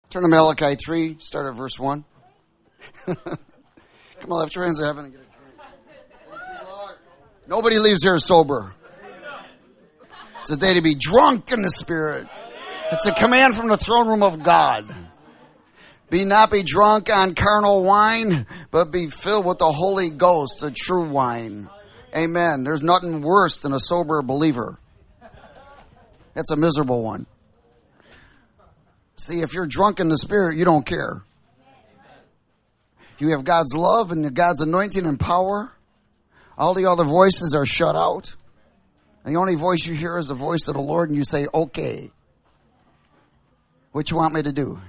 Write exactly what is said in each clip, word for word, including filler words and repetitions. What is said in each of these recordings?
Turn to Malachi three, start at verse one. Come on, lift your hands to heaven and get a drink. Nobody leaves here sober. It's a day to be drunk in the Spirit. It's a command from the throne room of God. Be not be drunk on carnal wine, but be filled with the Holy Ghost, the true wine. Amen. There's nothing worse than a sober believer. That's a miserable one. See, if you're drunk in the Spirit, you don't care. You have God's love and God's anointing and power. All the other voices are shut out. And the only voice you hear is the voice of the Lord, and you say, okay. What you want me to do?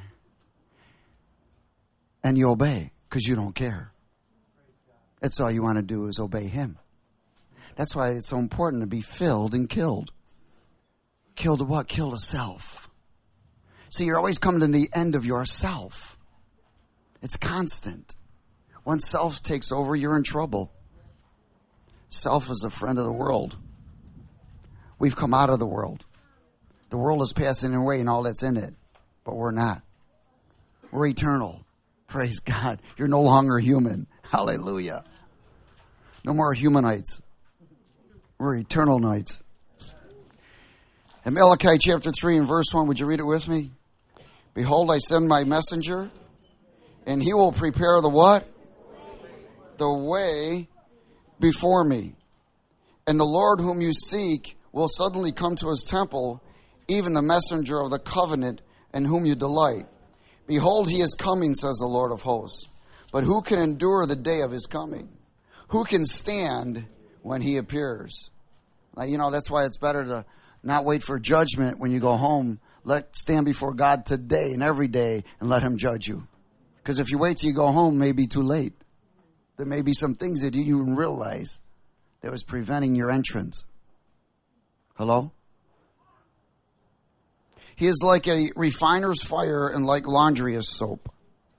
And you obey, because you don't care. That's all you want to do is obey Him. That's why it's so important to be filled and killed. Killed to what? Kill to self. See, you're always coming to the end of yourself. It's constant. Once self takes over, you're in trouble. Self is a friend of the world. We've come out of the world. The world is passing away and all that's in it. But we're not. We're eternal. Praise God. You're no longer human. Hallelujah. No more humanites. We're eternal nights. In Malachi chapter three and verse one, would you read it with me? Behold, I send my messenger, and he will prepare the what? The way before me. And the Lord whom you seek will suddenly come to his temple, even the messenger of the covenant in whom you delight. Behold, he is coming, says the Lord of hosts. But who can endure the day of his coming? Who can stand when he appears? Now, you know, that's why it's better to not wait for judgment when you go home. Let stand before God today and every day and let him judge you. Because if you wait till you go home, it may be too late. There may be some things that you didn't even realize that was preventing your entrance. Hello? He is like a refiner's fire and like laundry as soap.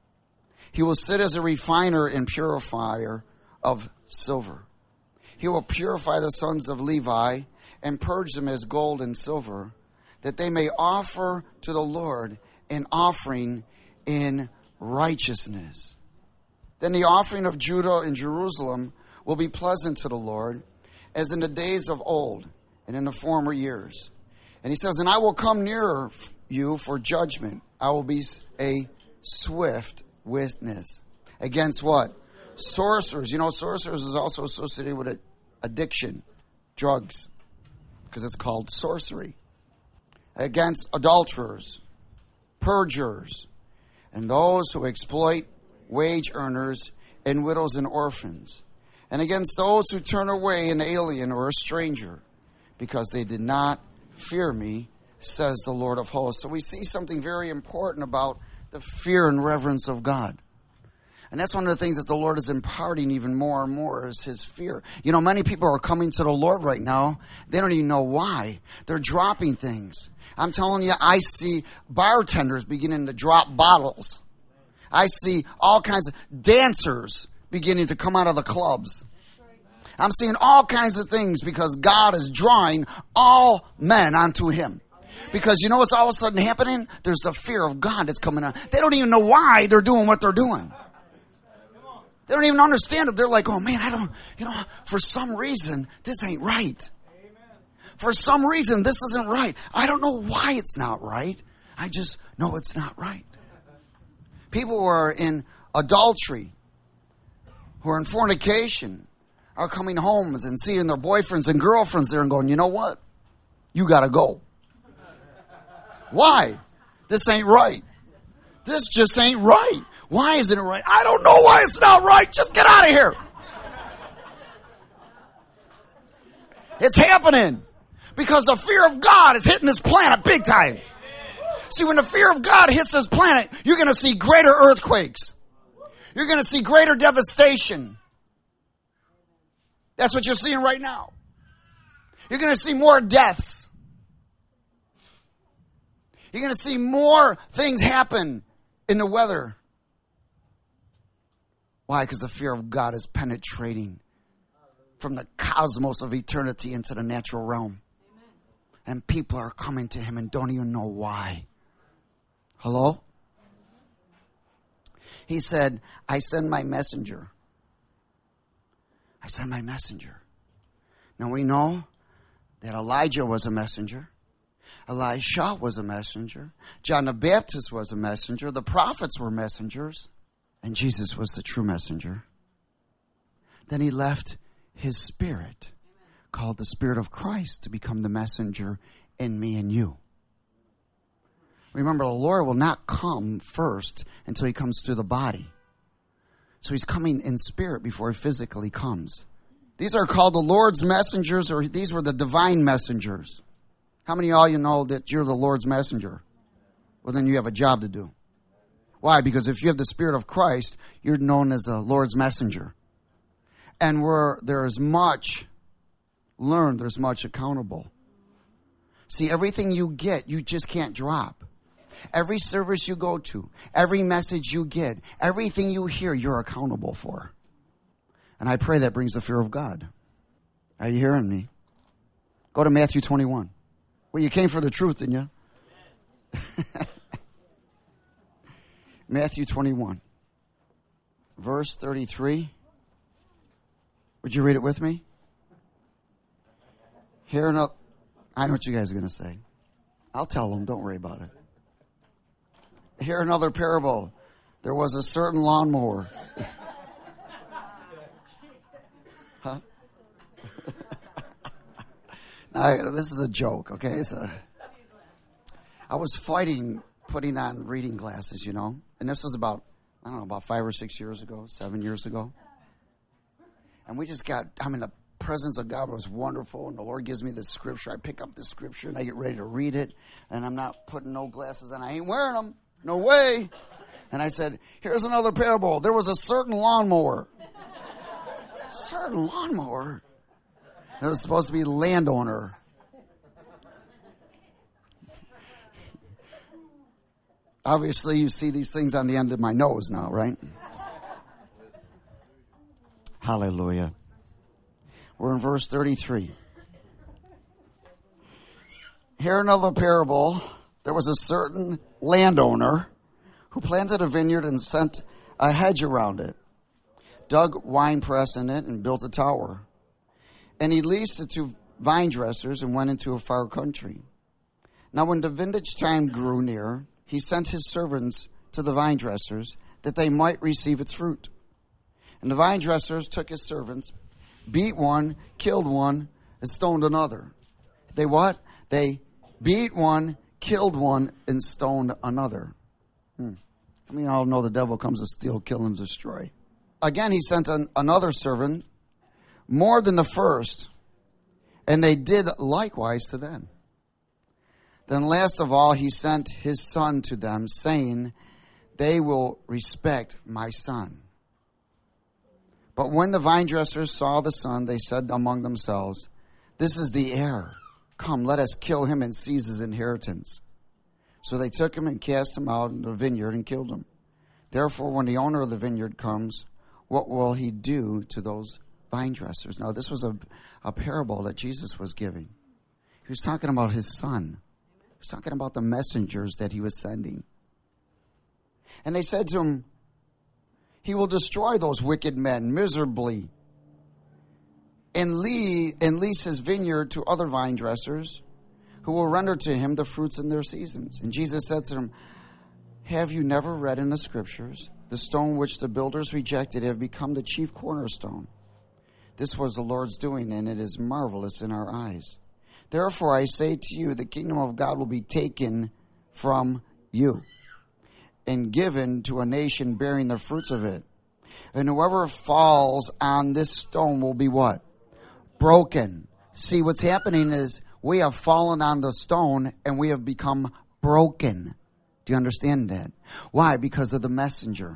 He will sit as a refiner and purifier of silver. He will purify the sons of Levi and purge them as gold and silver, that they may offer to the Lord an offering in righteousness. Then the offering of Judah and Jerusalem will be pleasant to the Lord, as in the days of old and in the former years. And he says, and I will come nearer you for judgment. I will be a swift witness. Against what? Sorcerers. You know, sorcerers is also associated with addiction, drugs, because it's called sorcery. Against adulterers, perjurers, and those who exploit wage earners and widows and orphans, and against those who turn away an alien or a stranger, because they did not fear me, says the Lord of hosts. So we see something very important about the fear and reverence of God. And that's one of the things that the Lord is imparting even more and more is his fear. You know, many people are coming to the Lord right now. They don't even know why. They're dropping things. I'm telling you, I see bartenders beginning to drop bottles. I see all kinds of dancers beginning to come out of the clubs. I'm seeing all kinds of things because God is drawing all men onto him. Because you know what's all of a sudden happening? There's the fear of God that's coming on. They don't even know why they're doing what they're doing. They don't even understand it. They're like, oh man, I don't, you know, for some reason, this ain't right. For some reason, this isn't right. I don't know why it's not right. I just know it's not right. People who are in adultery, who are in fornication, are coming home and seeing their boyfriends and girlfriends there and going, you know what? You got to go. Why? This ain't right. This just ain't right. Why isn't it right? I don't know why it's not right. Just get out of here. It's happening because the fear of God is hitting this planet big time. See, when the fear of God hits this planet, you're going to see greater earthquakes. You're going to see greater devastation. That's what you're seeing right now. You're going to see more deaths. You're going to see more things happen in the weather. Why? Because the fear of God is penetrating from the cosmos of eternity into the natural realm. And people are coming to him and don't even know why. Hello? He said, I send my messenger. I send my messenger. Now we know that Elijah was a messenger. Elisha was a messenger. John the Baptist was a messenger. The prophets were messengers. And Jesus was the true messenger. Then he left his spirit, called the Spirit of Christ, to become the messenger in me and you. Remember, the Lord will not come first until he comes through the body. So he's coming in spirit before he physically comes. These are called the Lord's messengers, or these were the divine messengers. How many of y'all you know that you're the Lord's messenger? Well, then you have a job to do. Why? Because if you have the Spirit of Christ, you're known as the Lord's messenger. And where there is much learned, there's much accountable. See, everything you get, you just can't drop. Every service you go to, every message you get, everything you hear, you're accountable for. And I pray that brings the fear of God. Are you hearing me? Go to Matthew twenty-one. Well, you came for the truth, didn't you? Matthew twenty-one, verse thirty-three. Would you read it with me? Here and up. I know what you guys are going to say. I'll tell them. Don't worry about it. Here another parable. There was a certain lawnmower. Huh? Now, this is a joke, okay? So, I was fighting putting on reading glasses, you know. And this was about, I don't know, about five or six years ago, seven years ago. And we just got, I mean, the presence of God was wonderful. And the Lord gives me this scripture. I pick up the scripture and I get ready to read it. And I'm not putting no glasses on. I ain't wearing them. No way. And I said, here's another parable. There was a certain lawnmower. Certain lawnmower? It was supposed to be landowner. Obviously, you see these things on the end of my nose now, right? Hallelujah. We're in verse thirty-three. Here another parable. There was a certain landowner who planted a vineyard and sent a hedge around it, dug wine press in it, and built a tower. And he leased it to vine dressers and went into a far country. Now when the vintage time grew near, he sent his servants to the vine dressers that they might receive its fruit. And the vine dressers took his servants, beat one, killed one, and stoned another. They what? They beat one, killed one, and stoned another. Hmm. I mean, all know the devil comes to steal, kill, and destroy. Again, he sent an, another servant, more than the first, and they did likewise to them. Then last of all, he sent his son to them, saying, they will respect my son. But when the vine dressers saw the son, they said among themselves, this is the heir. Come, let us kill him and seize his inheritance. So they took him and cast him out in the vineyard and killed him. Therefore, when the owner of the vineyard comes, what will he do to those vine dressers? Now, this was a, a parable that Jesus was giving. He was talking about his son. He was talking about the messengers that he was sending. And they said to him, he will destroy those wicked men miserably and, leave, and lease his vineyard to other vine dressers who will render to him the fruits in their seasons. And Jesus said to them, have you never read in the scriptures, the stone which the builders rejected have become the chief cornerstone? This was the Lord's doing, and it is marvelous in our eyes. Therefore I say to you, the kingdom of God will be taken from you and given to a nation bearing the fruits of it. And whoever falls on this stone will be what? Broken. See, what's happening is we have fallen on the stone and we have become broken. Do you understand that? Why? Because of the messenger.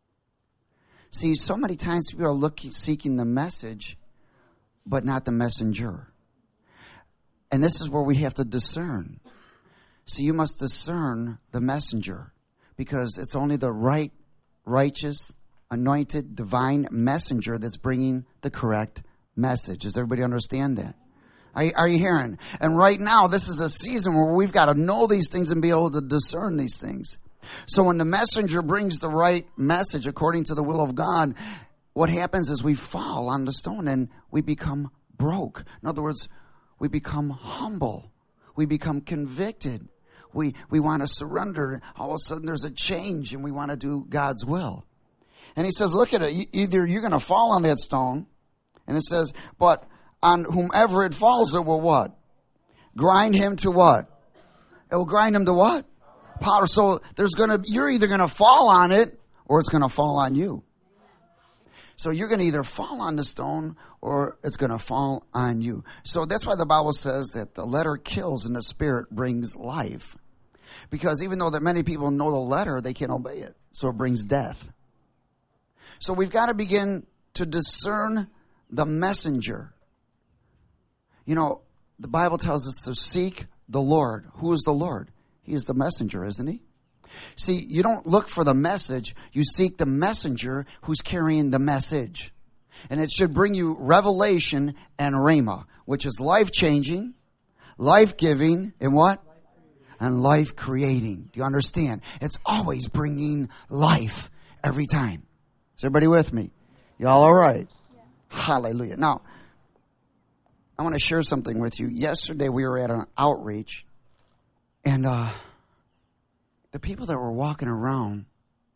See, so many times people are looking, seeking the message, but not the messenger. And this is where we have to discern. So you must discern the messenger, because it's only the right, righteous, anointed, divine messenger that's bringing the correct message. Does everybody understand that? Are, are you hearing? And right now, this is a season where we've got to know these things and be able to discern these things. So when the messenger brings the right message according to the will of God, what happens is we fall on the stone and we become broke. In other words, we become humble. We become convicted. We we want to surrender. All of a sudden there's a change and we want to do God's will. And he says, look at it. Either you're going to fall on that stone, and it says, but on whomever it falls, it will what? Grind him to what? It will grind him to what? Powder. So there's going to, you're either going to fall on it or it's going to fall on you. So you're going to either fall on the stone or it's going to fall on you. So that's why the Bible says that the letter kills and the spirit brings life. Because even though that many people know the letter, they can't obey it. So it brings death. So we've got to begin to discern the messenger. You know, the Bible tells us to seek the Lord. Who is the Lord? He is the messenger, isn't he? See, you don't look for the message. You seek the messenger who's carrying the message. And it should bring you revelation and rhema, which is life-changing, life-giving, and what? And life-creating. Do you understand? It's always bringing life every time. Is everybody with me? Y'all all right? Yeah. Hallelujah. Now, I want to share something with you. Yesterday we were at an outreach, and uh, the people that were walking around,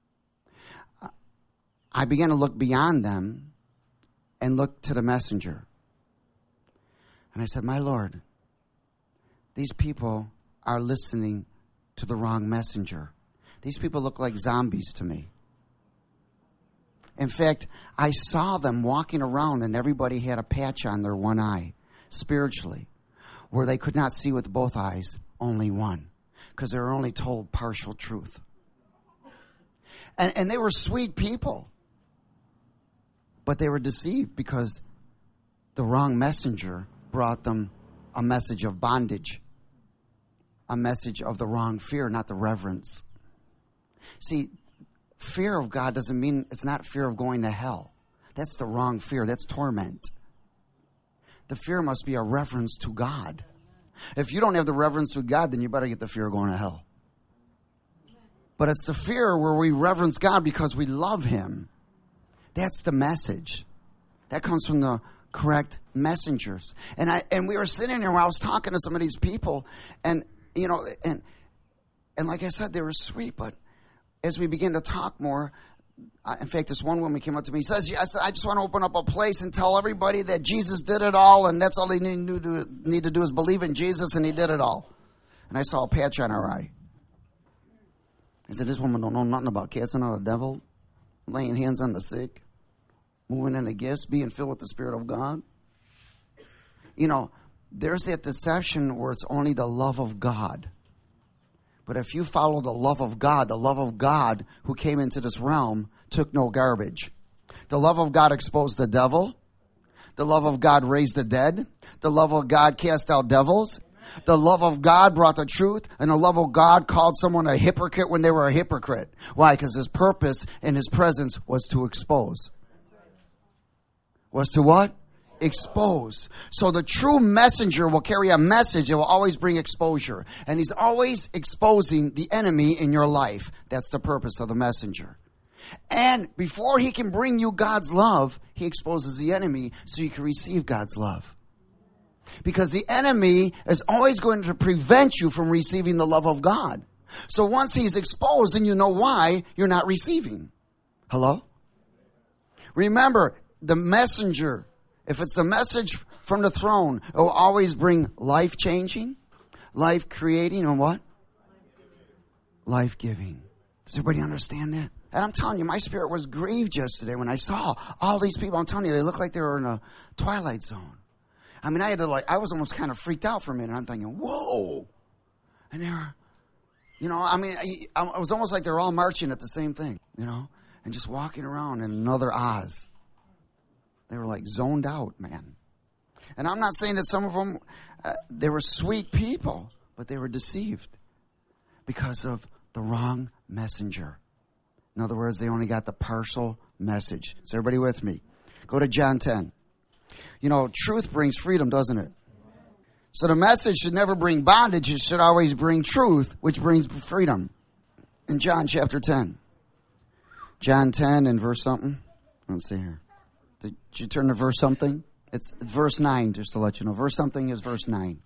I began to look beyond them and look to the messenger. And I said, my Lord, these people are listening to the wrong messenger. These people look like zombies to me. In fact, I saw them walking around and everybody had a patch on their one eye, spiritually, where they could not see with both eyes, only one, because they were only told partial truth. And, and they were sweet people, but they were deceived because the wrong messenger brought them a message of bondage, a message of the wrong fear, not the reverence. See, fear of God doesn't mean, it's not fear of going to hell. That's the wrong fear. That's torment. The fear must be a reverence to God. If you don't have the reverence to God, then you better get the fear of going to hell. But it's the fear where we reverence God because we love him. That's the message. That comes from the correct messengers. And I and we were sitting there while I was talking to some of these people, and you know, and and like I said, they were sweet, but as we began to talk more, uh, in fact, this one woman came up to me and says, I said, I just want to open up a place and tell everybody that Jesus did it all, and that's all they need to do, need to do is believe in Jesus, and he did it all. And I saw a patch on her eye. I said, this woman don't know nothing about casting out a devil, laying hands on the sick, moving in the gifts, being filled with the Spirit of God. You know, there's that deception where it's only the love of God. But if you follow the love of God, the love of God who came into this realm took no garbage. The love of God exposed the devil. The love of God raised the dead. The love of God cast out devils. The love of God brought the truth. And the love of God called someone a hypocrite when they were a hypocrite. Why? Because his purpose and his presence was to expose. Was to what? Expose. So the true messenger will carry a message. It will always bring exposure. And he's always exposing the enemy in your life. That's the purpose of the messenger. And before he can bring you God's love, he exposes the enemy so you can receive God's love. Because the enemy is always going to prevent you from receiving the love of God. So once he's exposed, then you know why you're not receiving. Hello? Remember, the messenger, if it's a message from the throne, it will always bring life-changing, life-creating, and what? Life-giving. Does everybody understand that? And I'm telling you, my spirit was grieved yesterday when I saw all these people. I'm telling you, they look like they were in a twilight zone. I mean, I had to like, I was almost kind of freaked out for a minute. I'm thinking, whoa. And they were, you know, I mean, I, I was almost like they were all marching at the same thing, you know, and just walking around in another Oz. They were like zoned out, man. And I'm not saying that some of them, uh, they were sweet people, but they were deceived because of the wrong messenger. In other words, they only got the partial message. Is everybody with me? Go to John ten. You know, truth brings freedom, doesn't it? So the message should never bring bondage. It should always bring truth, which brings freedom. in John chapter ten. John ten and verse something. Let's see here. Did you turn to verse something? It's, it's verse nine, just to let you know. Verse something is verse nine.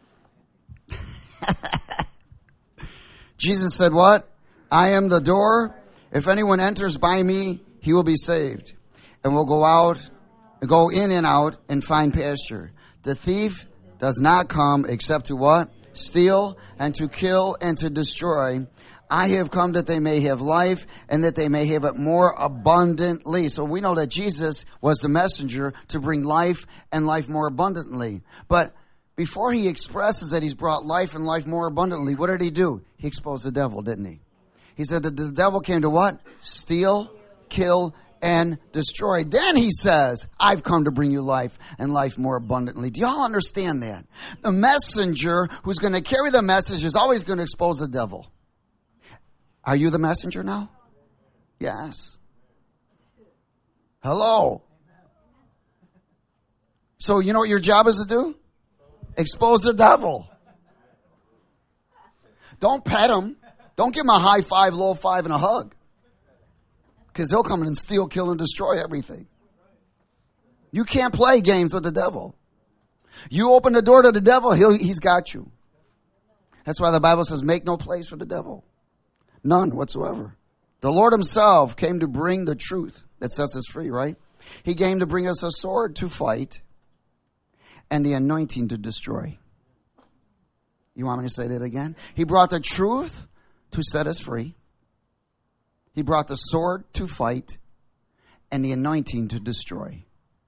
Jesus said what? I am the door. If anyone enters by me, he will be saved. And will go out, go in and out and find pasture. The thief does not come except to what? Steal and to kill and to destroy. I have come that they may have life and that they may have it more abundantly. So we know that Jesus was the messenger to bring life and life more abundantly. But before he expresses that he's brought life and life more abundantly, what did he do? He exposed the devil, didn't he? He said that the devil came to what? Steal, kill, and destroy. Then he says, I've come to bring you life and life more abundantly. Do y'all understand that? The messenger who's going to carry the message is always going to expose the devil. Are you the messenger now? Yes. Hello. So you know what your job is to do? Expose the devil. Don't pet him. Don't give him a high five, low five, and a hug. Because he'll come in and steal, kill, and destroy everything. You can't play games with the devil. You open the door to the devil, he'll, he's got you. That's why the Bible says, make no place for the devil. None whatsoever. The Lord himself came to bring the truth that sets us free, right? He came to bring us a sword to fight and the anointing to destroy. You want me to say that again? He brought the truth to set us free. He brought the sword to fight and the anointing to destroy.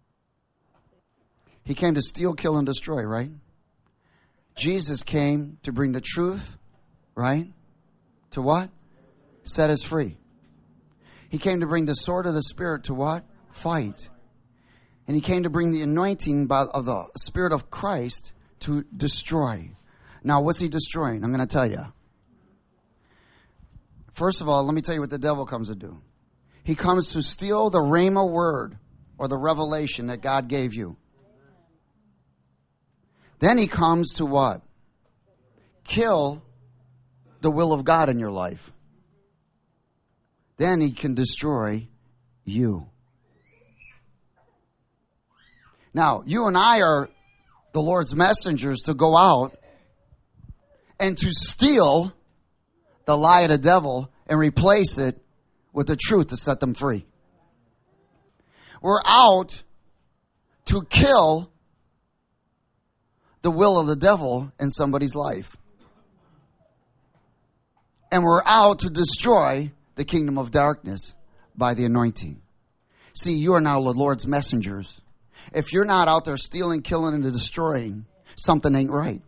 He came to steal, kill, and destroy, right? Jesus came to bring the truth, right? To what? Set us free. He came to bring the sword of the Spirit to what? Fight. And he came to bring the anointing of the Spirit of Christ to destroy. Now, what's he destroying? I'm going to tell you. First of all, let me tell you what the devil comes to do. He comes to steal the Rhema word or the revelation that God gave you. Then he comes to what? Kill the will of God in your life. Then he can destroy you. Now, you and I are the Lord's messengers to go out and to steal the lie of the devil and replace it with the truth to set them free. We're out to kill the will of the devil in somebody's life. And we're out to destroy the kingdom of darkness by the anointing. See, you are now the Lord's messengers. If you're not out there stealing, killing, and destroying, something ain't right.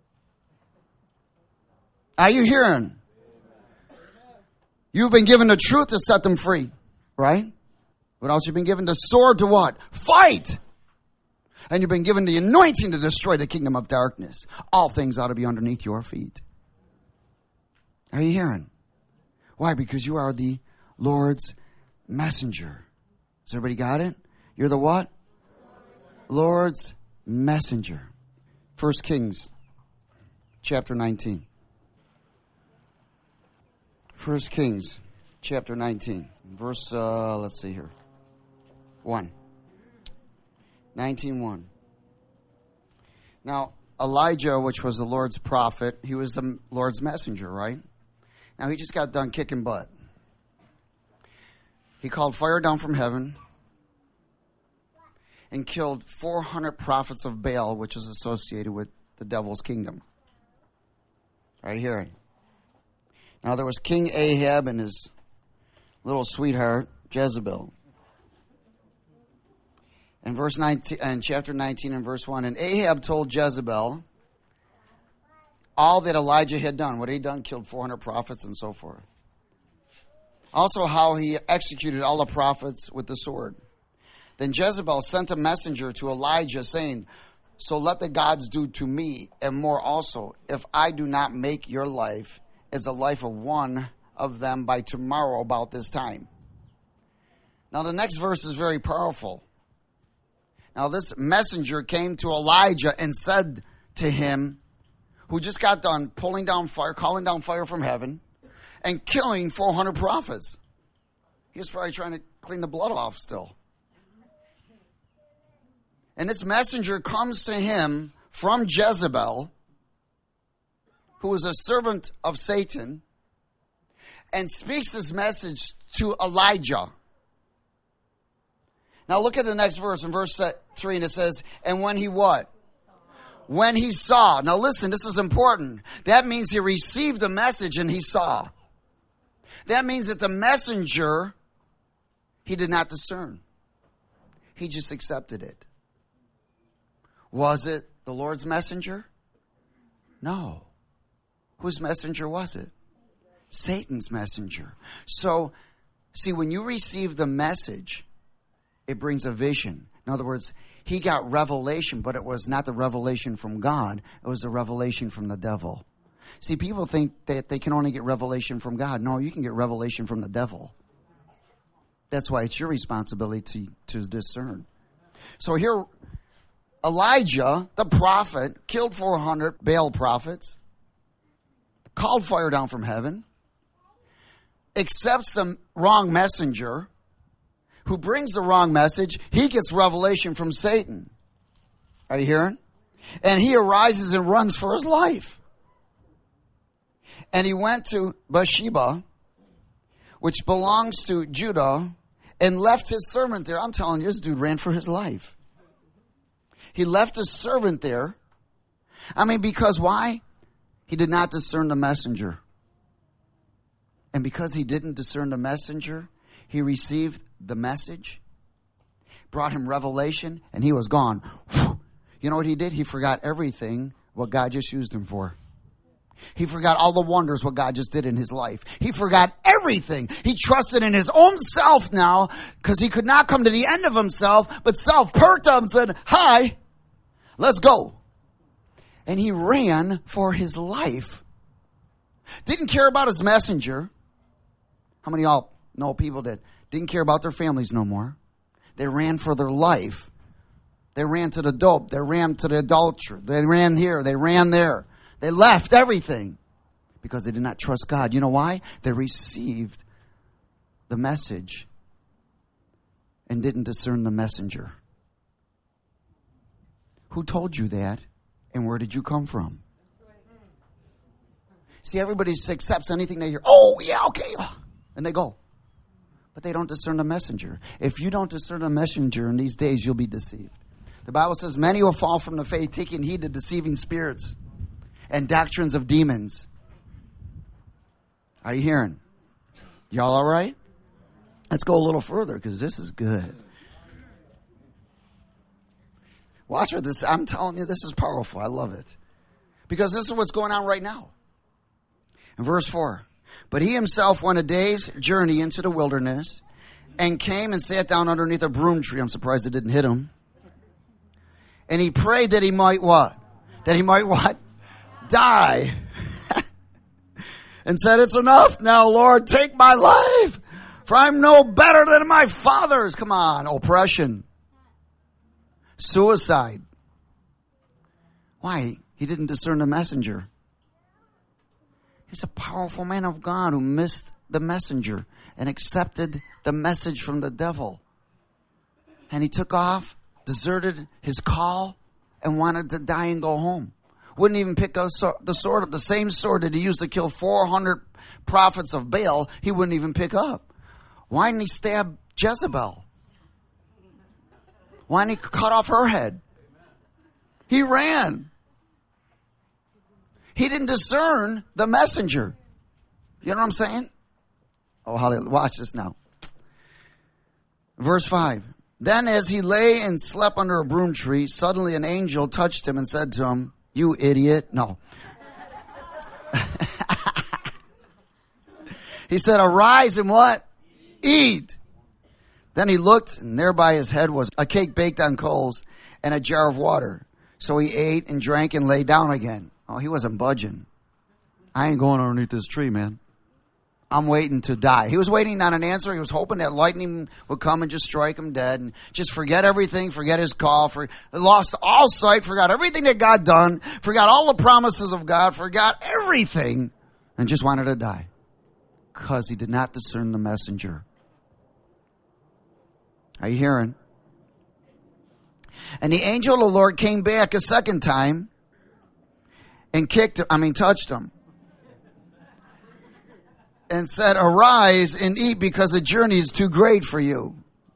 Are you hearing? You've been given the truth to set them free, right? What else? You've been given the sword to what? Fight! And you've been given the anointing to destroy the kingdom of darkness. All things ought to be underneath your feet. Are you hearing? Why? Because you are the Lord's messenger. Has everybody got it? You're the what? Lord's messenger. First Kings chapter nineteen. First Kings chapter nineteen. Verse, uh, let's see here. one. nineteen one. Now, Elijah, which was the Lord's prophet, he was the Lord's messenger, right? Now, he just got done kicking butt. He called fire down from heaven and killed four hundred prophets of Baal, which is associated with the devil's kingdom. Right here. Now, there was King Ahab and his little sweetheart, Jezebel. In verse nineteen, in chapter nineteen and verse one, and Ahab told Jezebel all that Elijah had done. What he had done, killed four hundred prophets and so forth. Also how he executed all the prophets with the sword. Then Jezebel sent a messenger to Elijah saying, so let the gods do to me and more also, if I do not make your life as the life of one of them by tomorrow about this time. Now the next verse is very powerful. Now this messenger came to Elijah and said to him, who just got done pulling down fire, calling down fire from heaven, and killing four hundred prophets. He was probably trying to clean the blood off still. And this messenger comes to him from Jezebel, who was a servant of Satan, and speaks this message to Elijah. Now look at the next verse, in verse three, and it says, and when he what? When he saw. Now listen, this is important. That means he received the message and he saw. That means that the messenger, he did not discern. He just accepted it. Was it the Lord's messenger? No. Whose messenger was it? Satan's messenger. So, see, when you receive the message, it brings a vision. In other words, he got revelation, but it was not the revelation from God. It was the revelation from the devil. See, people think that they can only get revelation from God. No, you can get revelation from the devil. That's why it's your responsibility to, to discern. So here, Elijah, the prophet, killed four hundred Baal prophets, called fire down from heaven, accepts the wrong messenger, who brings the wrong message. He gets revelation from Satan. Are you hearing? And he arises and runs for his life. And he went to Bathsheba, which belongs to Judah, and left his servant there. I'm telling you, this dude ran for his life. He left his servant there. I mean, because why? He did not discern the messenger. And because he didn't discern the messenger, he received the message, brought him revelation, and he was gone. You know what he did? He forgot everything what God just used him for. He forgot all the wonders what God just did in his life. He forgot everything. He trusted in his own self now because he could not come to the end of himself, but self perked up and said, hi, let's go. And he ran for his life. Didn't care about his messenger. How many of y'all know people that didn't care about their families no more? They ran for their life. They ran to the dope. They ran to the adultery. They ran here. They ran there. They left everything because they did not trust God. You know why? They received the message and didn't discern the messenger. Who told you that? And where did you come from? See, everybody accepts anything they hear. Oh, yeah, okay. And they go. But they don't discern the messenger. If you don't discern the messenger in these days, you'll be deceived. The Bible says, many will fall from the faith, taking heed to deceiving spirits and doctrines of demons. Are you hearing? Y'all all right? Let's go a little further because this is good. Watch what this, I'm telling you, this is powerful. I love it. Because this is what's going on right now. In verse four. But he himself went a day's journey into the wilderness and came and sat down underneath a broom tree. I'm surprised it didn't hit him. And he prayed that he might what? That he might what? Die. And said, it's enough now, Lord, take my life, for I'm no better than my fathers. Come on, oppression. Suicide. Why? He didn't discern the messenger. He's a powerful man of God who missed the messenger and accepted the message from the devil. And he took off, deserted his call, and wanted to die and go home. Wouldn't even pick up the sword, the same sword that he used to kill four hundred prophets of Baal, he wouldn't even pick up. Why didn't he stab Jezebel? Why didn't he cut off her head? He ran. He didn't discern the messenger. You know what I'm saying? Oh, hallelujah. Watch this now. Verse five. Then as he lay and slept under a broom tree, suddenly an angel touched him and said to him, you idiot. No. He said, arise and what? Eat. Then he looked, and there by his head was a cake baked on coals and a jar of water. So he ate and drank and lay down again. Oh, he wasn't budging. I ain't going underneath this tree, man. I'm waiting to die. He was waiting on an answer. He was hoping that lightning would come and just strike him dead and just forget everything, forget his call, for, lost all sight, forgot everything that God done, forgot all the promises of God, forgot everything, and just wanted to die. because he did not discern the messenger. Are you hearing? And the angel of the Lord came back a second time and kicked, I mean, touched him. And said, arise and eat because the journey is too great for you.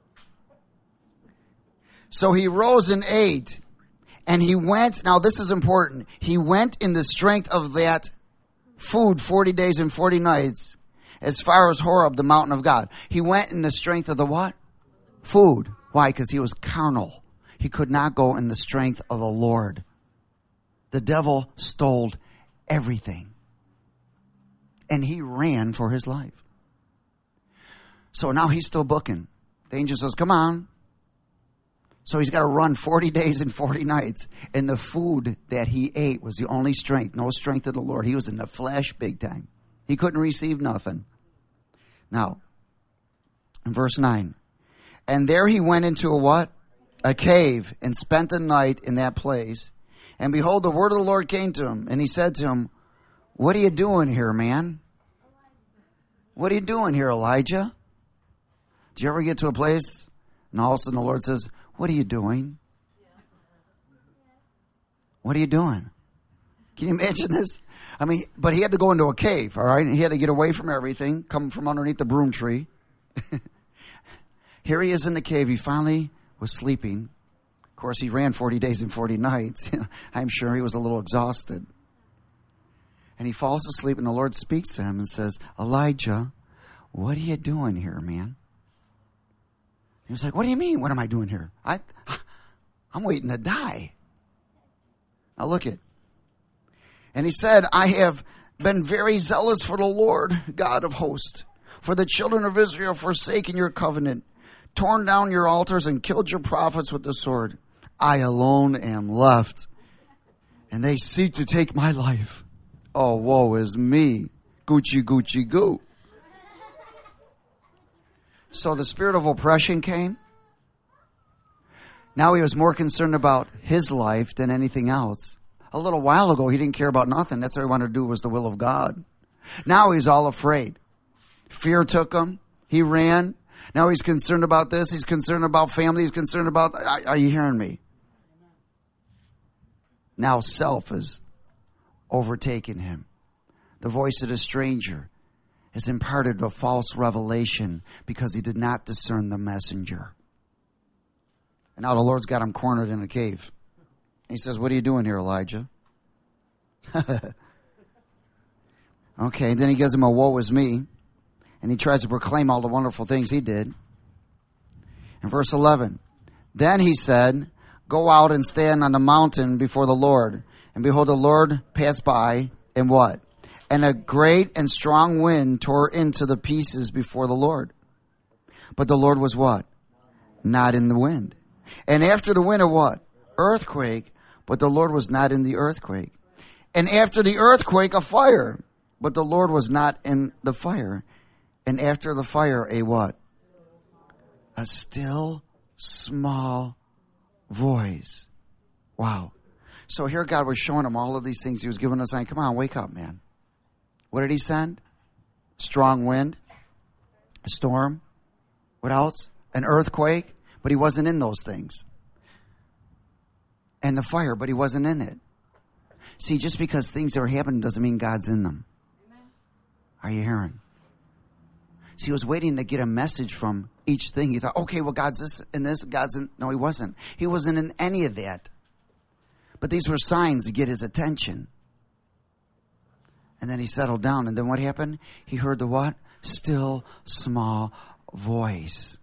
So he rose and ate. And he went, now this is important, he went in the strength of that food forty days and forty nights as far as Horeb, the mountain of God. He went in the strength of the what? Food. Why? Because he was carnal. He could not go in the strength of the Lord. The devil stole everything. And he ran for his life. So now he's still booking. The angel says, come on. So he's got to run forty days and forty nights. And the food that he ate was the only strength. No strength of the Lord. He was in the flesh big time. He couldn't receive nothing. Now, in verse nine. And there he went into a what? A cave, and spent the night in that place. And behold, the word of the Lord came to him. And he said to him, what are you doing here, man? What are you doing here, Elijah? Do you ever get to a place and all of a sudden the Lord says, what are you doing? What are you doing? Can you imagine this? I mean, but he had to go into a cave, all right? And he had to get away from everything, come from underneath the broom tree. Here he is in the cave. He finally was sleeping. Of course, he ran forty days and forty nights. I'm sure he was a little exhausted. And he falls asleep, and the Lord speaks to him and says, Elijah, what are you doing here, man? He was like, what do you mean, what am I doing here? I, I'm waiting to die. Now look it. And he said, I have been very zealous for the Lord, God of hosts. For the children of Israel forsaken your covenant, torn down your altars, and killed your prophets with the sword. I alone am left, and they seek to take my life. Oh, woe is me. Gucci, Gucci, goo. So the spirit of oppression came. Now he was more concerned about his life than anything else. A little while ago, he didn't care about nothing. That's all he wanted to do was the will of God. Now he's all afraid. Fear took him. He ran. Now he's concerned about this. He's concerned about family. He's concerned about... Are you hearing me? Now self is overtaken him. The voice of the stranger has imparted a false revelation because he did not discern the messenger. And now the Lord's got him cornered in a cave. He says, what are you doing here, Elijah? Okay, then he gives him a woe is me. And he tries to proclaim all the wonderful things he did. In verse eleven, then he said, go out and stand on the mountain before the Lord. And behold, the Lord passed by, and what? And a great and strong wind tore into the pieces before the Lord. But the Lord was what? Not in the wind. And after the wind, a what? Earthquake. But the Lord was not in the earthquake. And after the earthquake, a fire. But the Lord was not in the fire. And after the fire, a what? A still, small voice. Wow. So here God was showing him all of these things. He was giving us, saying, come on, wake up, man. What did he send? Strong wind. A storm. What else? An earthquake. But he wasn't in those things. And the fire, but he wasn't in it. See, just because things are happening doesn't mean God's in them. Are you hearing? See, he was waiting to get a message from each thing. He thought, okay, well, God's this and this, God's in. No, he wasn't. He wasn't in any of that. But these were signs to get his attention. And then he settled down. And then what happened? He heard the what? Still small voice.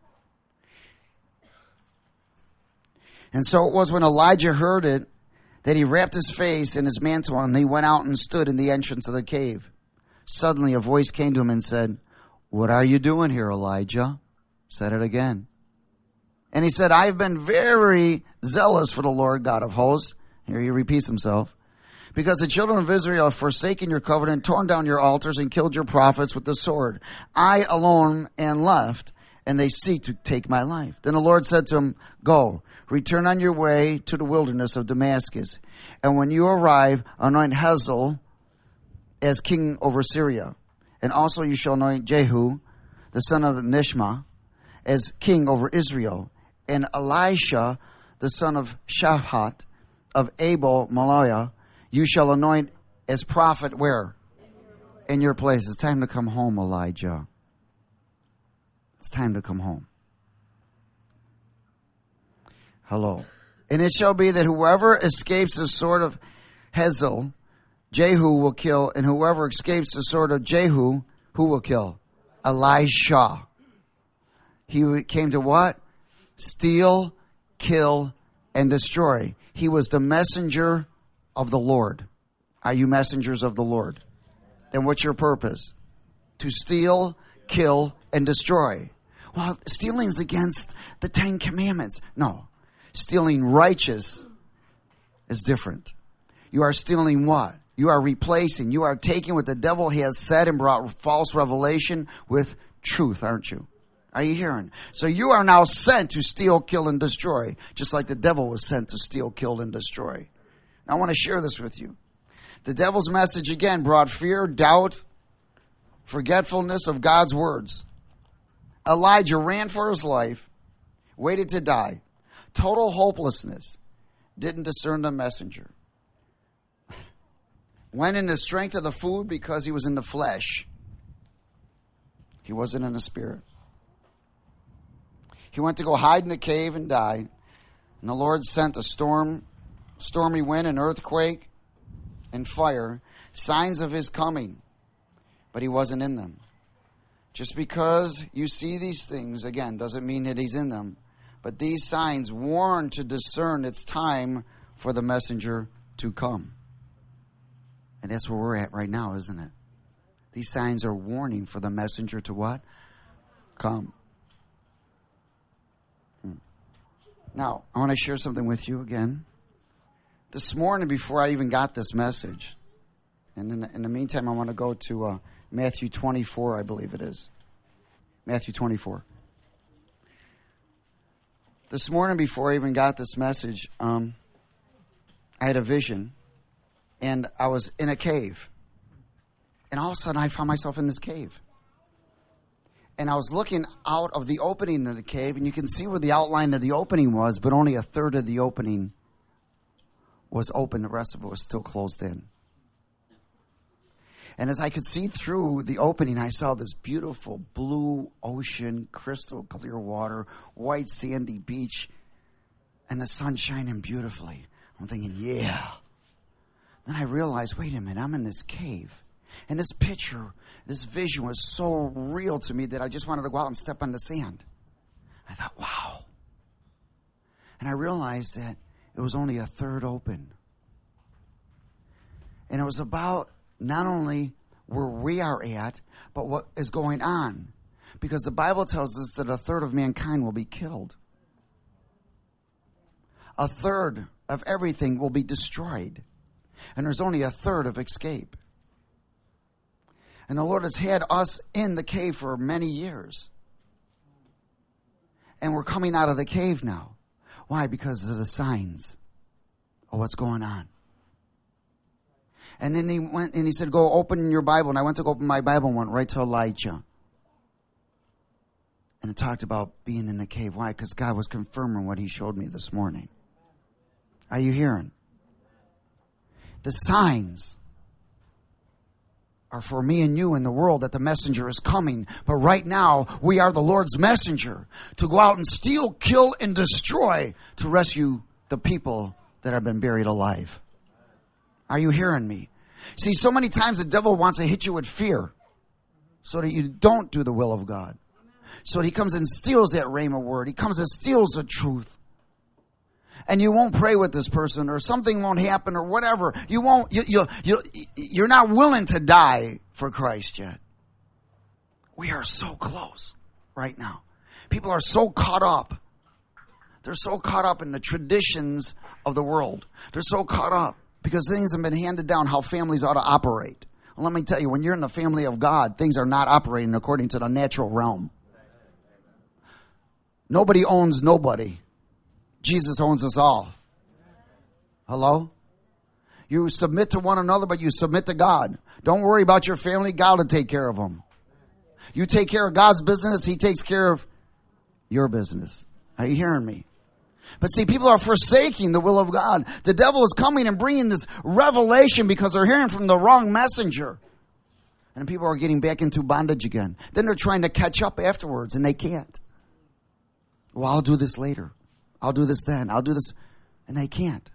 And so it was when Elijah heard it that he wrapped his face in his mantle and he went out and stood in the entrance of the cave. Suddenly a voice came to him and said, what are you doing here, Elijah? Said it again. And he said, I've been very zealous for the Lord God of hosts. Here he repeats himself. Because the children of Israel have forsaken your covenant, torn down your altars, and killed your prophets with the sword. I alone am left, and they seek to take my life. Then the Lord said to him, go, return on your way to the wilderness of Damascus. And when you arrive, anoint Hazael as king over Syria. And also you shall anoint Jehu, the son of Nishma, as king over Israel. And Elisha, the son of Shaphat, of Abel Moliah, you shall anoint as prophet where? In your place. It's time to come home, Elijah. It's time to come home. Hello. And it shall be that whoever escapes the sword of Hazael, Jehu will kill, and whoever escapes the sword of Jehu, who will kill? Elisha. He came to what? Steal, kill, and destroy. He was the messenger of the Lord. Are you messengers of the Lord? Then what's your purpose? To steal, kill, and destroy. Well, stealing's against the Ten Commandments. No. Stealing righteous is different. You are stealing what? You are replacing. You are taking what the devil has said and brought false revelation with truth, aren't you? Are you hearing? So you are now sent to steal, kill, and destroy, just like the devil was sent to steal, kill, and destroy. Now, I want to share this with you. The devil's message, again, brought fear, doubt, forgetfulness of God's words. Elijah ran for his life, waited to die. Total hopelessness. Didn't discern the messenger. Went in the strength of the food because he was in the flesh. He wasn't in the spirit. He went to go hide in a cave and die. And the Lord sent a storm, stormy wind, an earthquake, and fire, signs of his coming. But he wasn't in them. Just because you see these things, again, doesn't mean that he's in them. But these signs warn to discern it's time for the messenger to come. And that's where we're at right now, isn't it? These signs are warning for the messenger to what? Come. Hmm. Now, I want to share something with you again. This morning, before I even got this message, and in the, in the meantime, I want to go to uh, Matthew twenty-four, I believe it is. Matthew twenty-four. This morning, before I even got this message, um, I had a vision, and I was in a cave. And all of a sudden, I found myself in this cave. And I was looking out of the opening of the cave, and you can see where the outline of the opening was, but only a third of the opening was open. The rest of it was still closed in. And as I could see through the opening, I saw this beautiful blue ocean, crystal clear water, white sandy beach, and the sun shining beautifully. I'm thinking, yeah. Then I realized, wait a minute, I'm in this cave. And this picture, this vision was so real to me that I just wanted to go out and step on the sand. I thought, wow. And I realized that it was only a third open. And it was about not only where we are at, but what is going on. Because the Bible tells us that a third of mankind will be killed. A third of everything will be destroyed. And there's only a third of escape. And the Lord has had us in the cave for many years. And we're coming out of the cave now. Why? Because of the signs of what's going on. And then he went and he said, go open your Bible. And I went to go open my Bible and went right to Elijah. And it talked about being in the cave. Why? Because God was confirming what he showed me this morning. Are you hearing? The signs are for me and you in the world that the messenger is coming. But right now, we are the Lord's messenger to go out and steal, kill, and destroy to rescue the people that have been buried alive. Are you hearing me? See, so many times the devil wants to hit you with fear so that you don't do the will of God. So he comes and steals that rhema word. He comes and steals the truth. And you won't pray with this person, or something won't happen, or whatever. You won't, you, you, you, you're not willing to die for Christ yet. We are so close right now. People are so caught up. They're so caught up in the traditions of the world. They're so caught up because things have been handed down how families ought to operate. Well, let me tell you, when you're in the family of God, things are not operating according to the natural realm. Nobody owns nobody. Jesus owns us all. Hello? You submit to one another, but you submit to God. Don't worry about your family. God will take care of them. You take care of God's business, He takes care of your business. Are you hearing me? But see, people are forsaking the will of God. The devil is coming and bringing this revelation because they're hearing from the wrong messenger. And people are getting back into bondage again. Then they're trying to catch up afterwards, and they can't. Well, I'll do this later. I'll do this then. I'll do this. And they can't.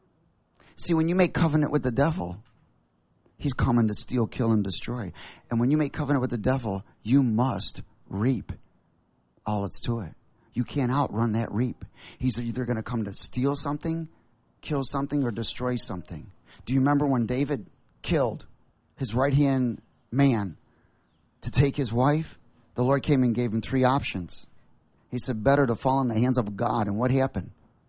See, when you make covenant with the devil, he's coming to steal, kill, and destroy. And when you make covenant with the devil, you must reap all that's to it. You can't outrun that reap. He's either going to come to steal something, kill something, or destroy something. Do you remember when David killed his right-hand man to take his wife? The Lord came and gave him three options. He said, better to fall in the hands of God. And what happened?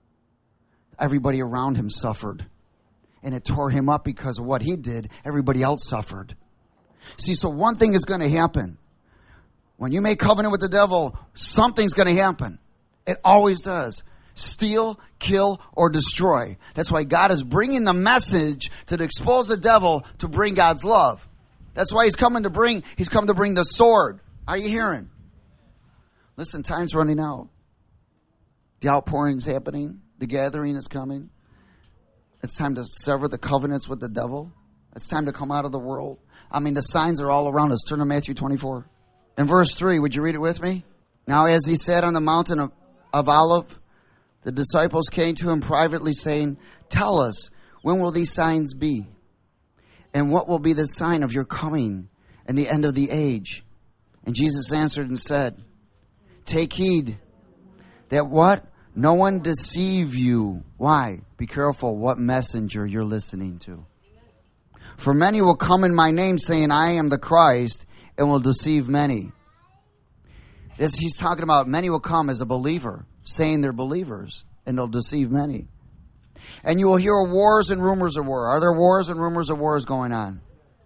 Everybody around him suffered. And it tore him up because of what he did. Everybody else suffered. See, so one thing is going to happen. When you make covenant with the devil, something's going to happen. It always does. Steal, kill, or destroy. That's why God is bringing the message to expose the devil to bring God's love. That's why he's coming to bring, he's come to bring the sword. Are you hearing? Listen, time's running out. The outpouring's happening. The gathering is coming. It's time to sever the covenants with the devil. It's time to come out of the world. I mean, the signs are all around us. Turn to Matthew twenty-four. In verse three, would you read it with me? Now, as he sat on the mountain of, of Olive, the disciples came to him privately, saying, tell us, when will these signs be? And what will be the sign of your coming and the end of the age? And Jesus answered and said, take heed that what? No one deceive you. Why? Be careful what messenger you're listening to. For many will come in my name, saying, I am the Christ, and will deceive many. This, he's talking about many will come as a believer, saying they're believers, and they'll deceive many. And you will hear wars and rumors of war. Are there wars and rumors of wars going on?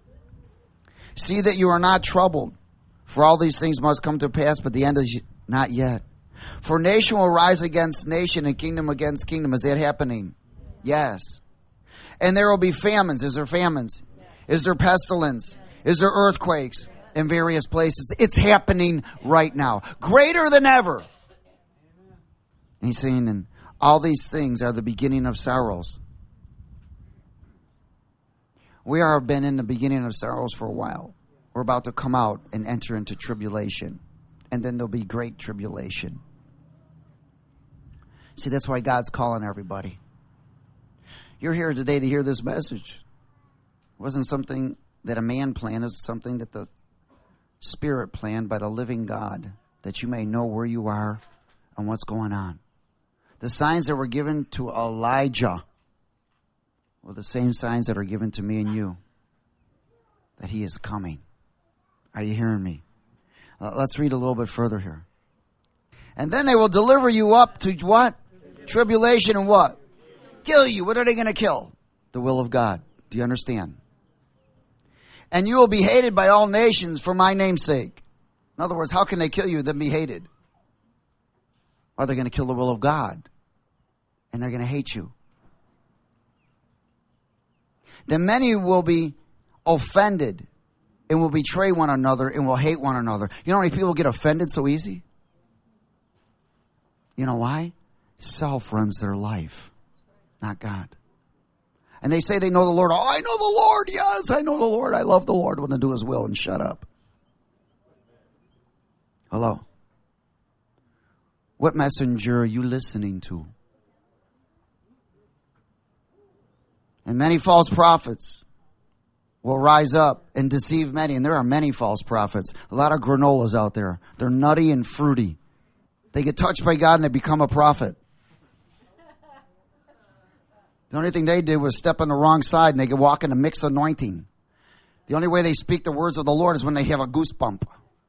See that you are not troubled, for all these things must come to pass, but the end is not yet. For nation will rise against nation and kingdom against kingdom. Is that happening? Yes. And there will be famines. Is there famines? Is there pestilence? Is there earthquakes in various places? It's happening right now. Greater than ever. And he's saying, and all these things are the beginning of sorrows. We are been in the beginning of sorrows for a while. We're about to come out and enter into tribulation. And then there'll be great tribulation. See, that's why God's calling everybody. You're here today to hear this message. It wasn't something that a man planned. It was something that the Spirit planned by the living God, that you may know where you are and what's going on. The signs that were given to Elijah were the same signs that are given to me and you, that he is coming. Are you hearing me? Uh, let's read a little bit further here. And then they will deliver you up to what? Tribulation and what? Kill you. What are they going to kill? The will of God. Do you understand? And you will be hated by all nations for my name's sake. In other words, how can they kill you then be hated? Are they going to kill the will of God? And they're going to hate you. Then many will be offended and will betray one another and will hate one another. You know how many people get offended so easy? You know why? Self runs their life, not God. And they say they know the Lord. Oh, I know the Lord. Yes, I know the Lord. I love the Lord. I want to do his will, and shut up. Hello? What messenger are you listening to? And many false prophets will rise up and deceive many. And there are many false prophets. A lot of granolas out there. They're nutty and fruity. They get touched by God and they become a prophet. The only thing they did was step on the wrong side and they could walk in a mixed anointing. The only way they speak the words of the Lord is when they have a goosebump.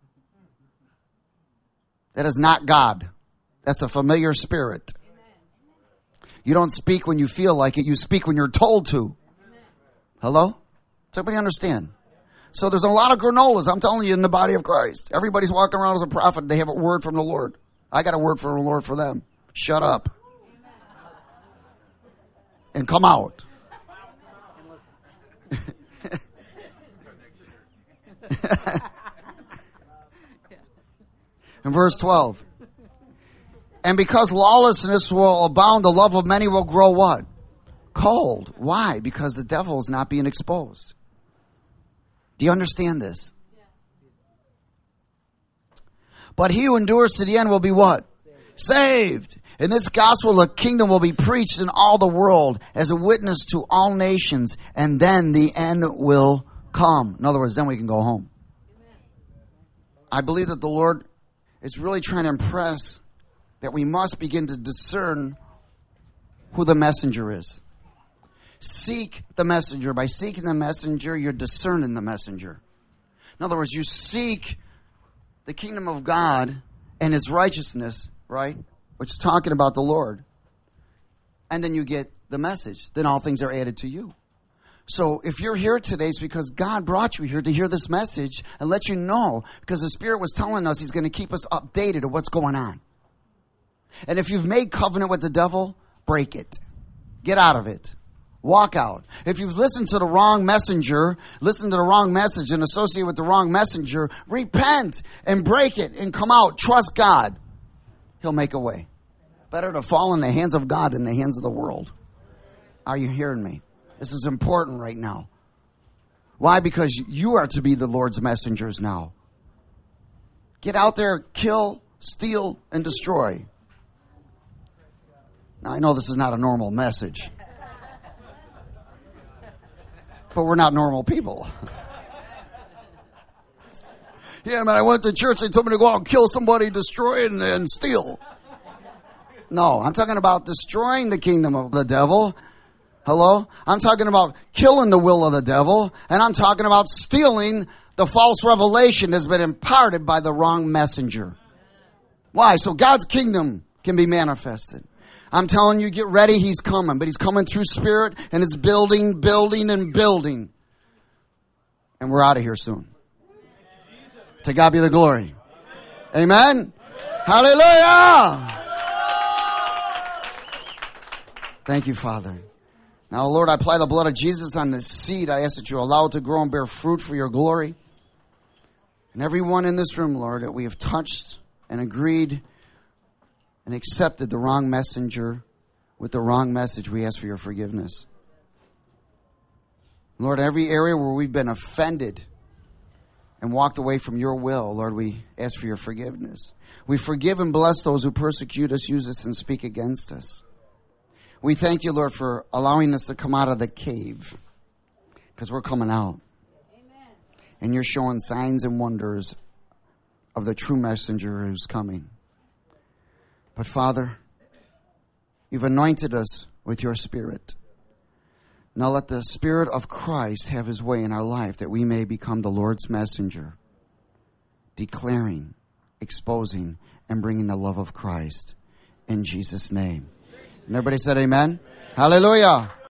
That is not God. That's a familiar spirit. You don't speak when you feel like it. You speak when you're told to. Hello? Does everybody understand? So there's a lot of granolas, I'm telling you, in the body of Christ. Everybody's walking around as a prophet. They have a word from the Lord. I got a word from the Lord for them. Shut up. And come out. In verse twelve. And because lawlessness will abound, the love of many will grow what? Cold. Why? Because the devil is not being exposed. Do you understand this? But he who endures to the end will be what? Saved. And this gospel of the kingdom will be preached in all the world as a witness to all nations, and then the end will come. In other words, then we can go home. I believe that the Lord is really trying to impress that we must begin to discern who the messenger is. Seek the messenger. By seeking the messenger, you're discerning the messenger. In other words, you seek the kingdom of God and his righteousness, right? Which is talking about the Lord. And then you get the message. Then all things are added to you. So if you're here today, it's because God brought you here to hear this message and let you know, because the Spirit was telling us he's going to keep us updated of what's going on. And if you've made covenant with the devil, break it. Get out of it. Walk out. If you've listened to the wrong messenger, listened to the wrong message and associate with the wrong messenger, repent and break it and come out. Trust God. He'll make a way. Better to fall in the hands of God than the hands of the world. Are you hearing me? This is important right now. Why? Because you are to be the Lord's messengers now. Get out there, kill, steal, and destroy. Now, I know this is not a normal message. But we're not normal people. Yeah, man, I went to church. They told me to go out and kill somebody, destroy it, and, and steal. No, I'm talking about destroying the kingdom of the devil. Hello? I'm talking about killing the will of the devil. And I'm talking about stealing the false revelation that's been imparted by the wrong messenger. Why? So God's kingdom can be manifested. I'm telling you, get ready. He's coming. But he's coming through spirit, and it's building, building, and building. And we're out of here soon. To God be the glory. Amen? Hallelujah! Thank you, Father. Now, Lord, I apply the blood of Jesus on this seed. I ask that you allow it to grow and bear fruit for your glory. And everyone in this room, Lord, that we have touched and agreed and accepted the wrong messenger with the wrong message, we ask for your forgiveness. Lord, every area where we've been offended and walked away from your will, Lord, we ask for your forgiveness. We forgive and bless those who persecute us, use us, and speak against us. We thank you, Lord, for allowing us to come out of the cave, because we're coming out. Amen. And you're showing signs and wonders of the true messenger who's coming. But Father, you've anointed us with your Spirit. Now let the Spirit of Christ have his way in our life, that we may become the Lord's messenger, declaring, exposing, and bringing the love of Christ. In Jesus' name. And everybody said amen? Hallelujah.